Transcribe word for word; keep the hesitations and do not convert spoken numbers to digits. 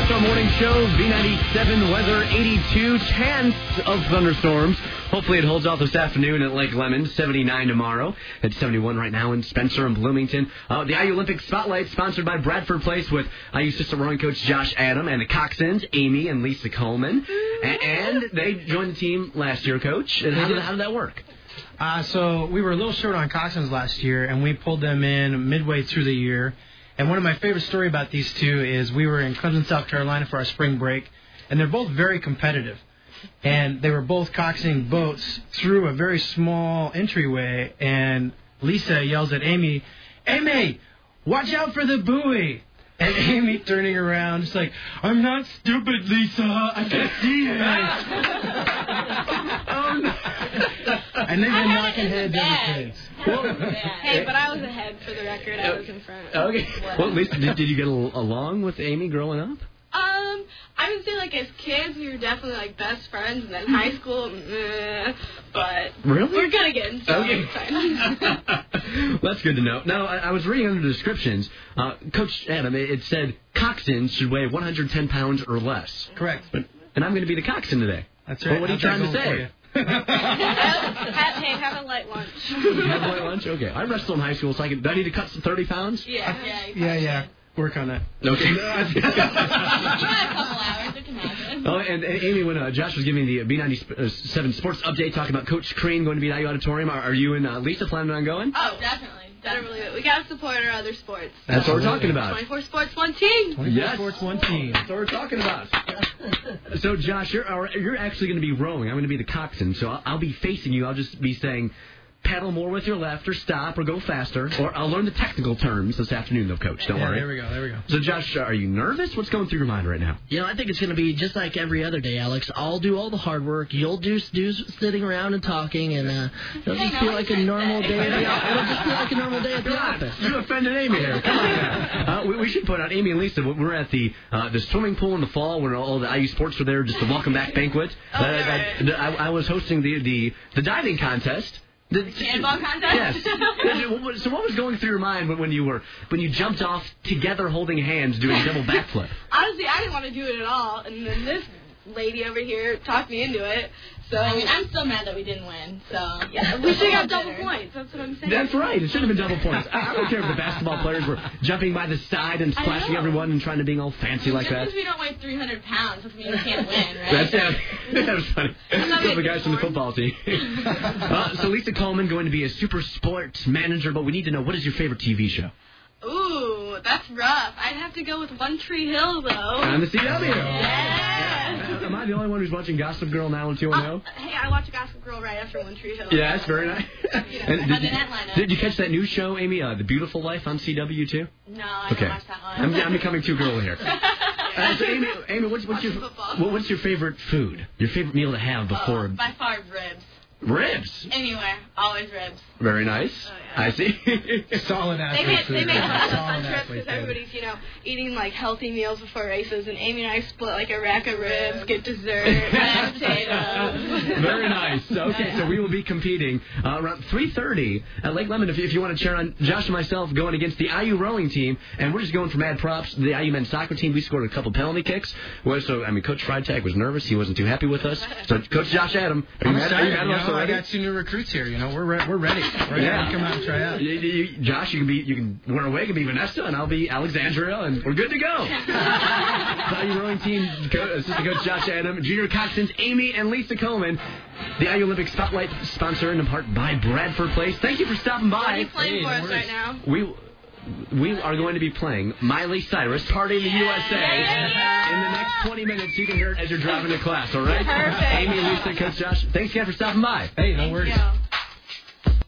Our morning show, B ninety-seven weather, eighty-two, chance of thunderstorms. Hopefully it holds off this afternoon at Lake Lemon, seventy-nine tomorrow. It's seventy-one right now in Spencer and Bloomington. Uh, the I U Olympic Spotlight sponsored by Bradford Place with I U assistant rowing coach Josh Adam and the coxswains, Amy and Lisa Coleman. And they joined the team last year, Coach. And how did, how did that work? Uh, so we were a little short on coxswains last year, and we pulled them in midway through the year. And one of my favorite stories about these two is we were in Clemson, South Carolina for our spring break, and they're both very competitive. And they were both coxing boats through a very small entryway, and Lisa yells at Amy, "Amy, watch out for the buoy!" And Amy turning around, just like, "I'm not stupid, Lisa. I can see it." Oh, no. And they've been knocking heads ever since. Well, hey, but I was ahead for the record. I was in front. Okay. Well, Lisa, did, did you get al- along with Amy growing up? Um, I would say, like, as kids, we were definitely, like, best friends, and then high school, meh, but really? we're good again, so okay. it's fine. Well, that's good to know. Now, I, I was reading under the descriptions, uh, Coach Adam, it, it said coxswains should weigh one hundred ten pounds or less. Correct. But, and I'm going to be the coxswain today. That's right. Well, what are you trying to say? have, hey, have a light lunch. Have a light lunch? Okay. I wrestled in high school, so I can, do I need to cut some thirty pounds? Yeah, yeah. Yeah, yeah. Work on that. Okay. You got a couple hours, it can happen. Oh, and, and Amy, when uh, Josh was giving the B ninety-seven sports update, talking about Coach Crane going to be at I U Auditorium, are, are you and uh, Lisa planning on going? Oh, definitely. Definitely. We got to support our other sports. That's what we're talking about. twenty-four sports, one team. twenty-four Yes. sports, one team. That's what we're talking about. So, Josh, you're you're actually going to be rowing. I'm going to be the coxswain, so I'll, I'll be facing you. I'll just be saying, paddle more with your left, or stop, or go faster. Or I'll learn the technical terms this afternoon, though, Coach. Don't yeah, worry. There we go. There we go. So, Josh, are you nervous? What's going through your mind right now? You know, I think it's going to be just like every other day, Alex. I'll do all the hard work. You'll do, do sitting around and talking, and uh, it'll just feel like a normal day at the office. It'll just feel like a normal day at the office. You offended Amy here. Come on now. Uh, we, we should point out, Amy and Lisa, we're at the uh, the swimming pool in the fall when all the I U sports were there, just the welcome back banquet. Oh, uh, I, I, I was hosting the, the, the diving contest. The cannonball contest? Yes. So what was going through your mind when, when you were when you jumped off together holding hands doing a double backflip? Honestly, I didn't want to do it at all, and then this lady over here talked me into it. So I mean, I'm still mad that we didn't win. So yeah, we should have got double points. That's what I'm saying. That's right. It should have been double points. I, I don't care if the basketball players were jumping by the side and splashing everyone and trying to be all fancy like just that. because we don't weigh three hundred pounds doesn't mean we can't win, right? That's it. That was funny. Some of the guys from the football team. uh, so Lisa Coleman going to be a super sports manager, but we need to know, what is your favorite T V show? Ooh, that's rough. I'd have to go with One Tree Hill, though. On the C W. Yeah. Am I the only one who's watching Gossip Girl now on two one oh? Uh, hey, I watch Gossip Girl right after One Tree Hill. Yeah, that's very nice. You know, And did, you, lineup. did you catch that new show, Amy, uh, The Beautiful Life on C W too? No, I Okay. don't watch that one. I'm, I'm becoming too girly here. Uh, so Amy, Amy, what's, what's your what, what's your favorite food? Your favorite meal to have before? Oh, by far, ribs. Ribs. Anywhere, always ribs. Very nice. Oh, yeah. I see. Solid They athlete make, food. they make fun of us Solid on trips athlete because food. everybody's, you know, eating, like, healthy meals before races, and Amy and I split, like, a rack of ribs, get dessert, mashed potatoes. Very nice. Okay, so we will be competing uh, around three thirty at Lake Lemon if you, if you want to cheer on Josh and myself going against the I U rowing team, and we're just going for mad props. The I U men's soccer team, we scored a couple penalty kicks. Well, so, I mean, Coach Freitag was nervous. He wasn't too happy with us. So, Coach Josh Adam, are you I'm mad, are you excited. mad You about us know, I already? got two new recruits here. You know, we're re- we're ready. We're ready Yeah. to come out and try out. You, you, Josh, you can be you can wear away, can be Vanessa, and I'll be Alexandria, and we're good to go. The I U rowing team, co- assistant coach Josh Adam, junior coxswains Amy and Lisa Coleman. The I U Olympic Spotlight, sponsored in part by Bradford Place. Thank you for stopping by. What are you playing Hey, for no us worries. right now? We we are going to be playing Miley Cyrus, Party in the U S A, Yeah. in the next twenty minutes. You can hear it as you're driving to class, all right? Perfect. Amy, Lisa, Coach Josh, thanks again for stopping by. Hey, no Thank worries. you.